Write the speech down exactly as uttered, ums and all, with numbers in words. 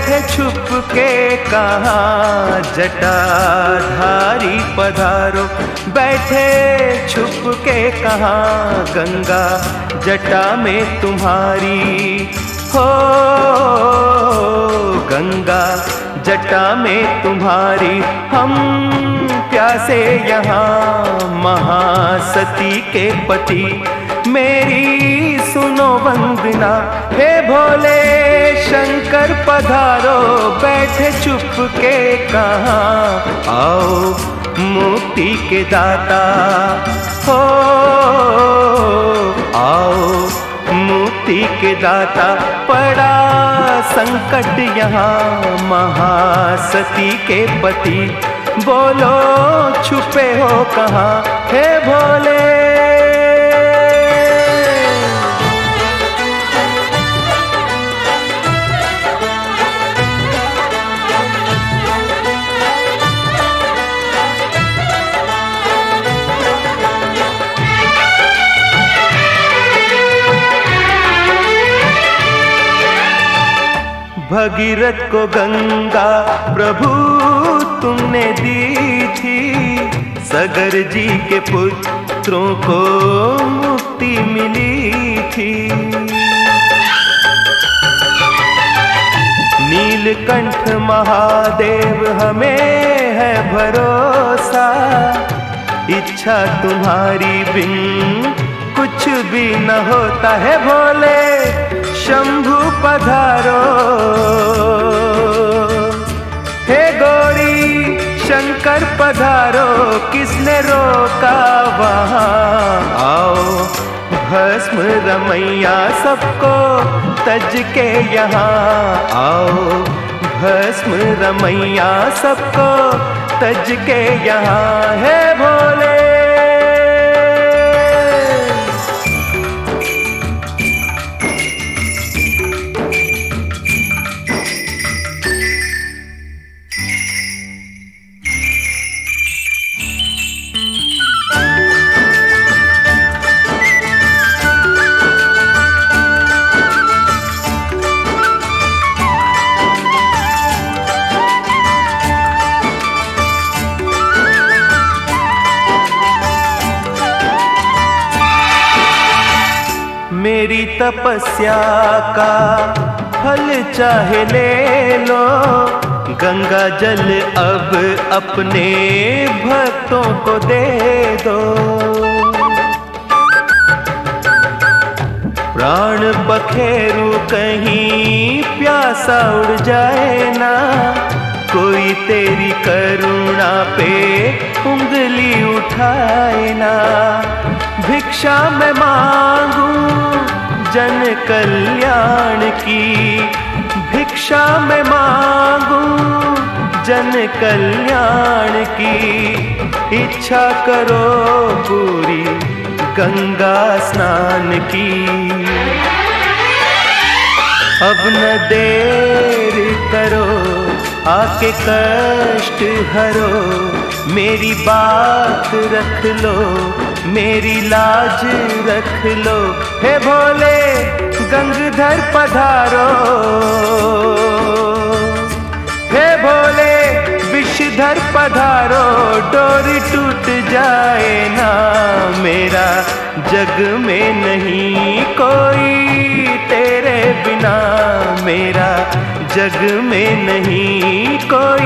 बैठे छुप के कहाँ जटाधारी पधारो, बैठे छुप के कहाँ गंगा जटा में तुम्हारी हो, गंगा जटा में तुम्हारी। हम प्यासे यहाँ महासती के पति, मेरी सुनो वंदना। हे भोले शंकर पधारो, बैठे चुप के कहाँ, आओ मुक्ति के दाता हो, आओ मुक्ति के दाता। पड़ा संकट यहाँ महासती के पति, बोलो छुपे हो कहाँ हे भोले। भगीरथ को गंगा प्रभु तुमने दी थी, सगर जी के पुत्रों को मुक्ति मिली थी। नीलकंठ महादेव हमें है भरोसा, इच्छा तुम्हारी बिन कुछ भी न होता है। भोले शंभु पधारो, हे गौरी शंकर पधारो, किसने रोका वहाँ, आओ भस्म रमैया सबको तज के यहाँ, आओ भस्म रमैया सबको तज के यहाँ हे भोले। मेरी तपस्या का फल चाहे ले लो, गंगा जल अब अपने भक्तों को दे दो। प्राण पखेरु कहीं प्यासा उड़ जाए ना, कोई तेरी करुणा पे उंगली उठाए ना। भिक्षा मैं मांगू जन कल्याण की, भिक्षा मैं मांगू जन कल्याण की। इच्छा करो पूरी गंगा स्नान की, अब न देर करो आके कष्ट हरो। मेरी बात रख लो, मेरी लाज रख लो, हे भोले गंगाधर पधारो, हे भोले विषधर पधारो। डोरी टूट जाए ना मेरा, जग में नहीं कोई तेरे बिना, मेरा जग में नहीं कोई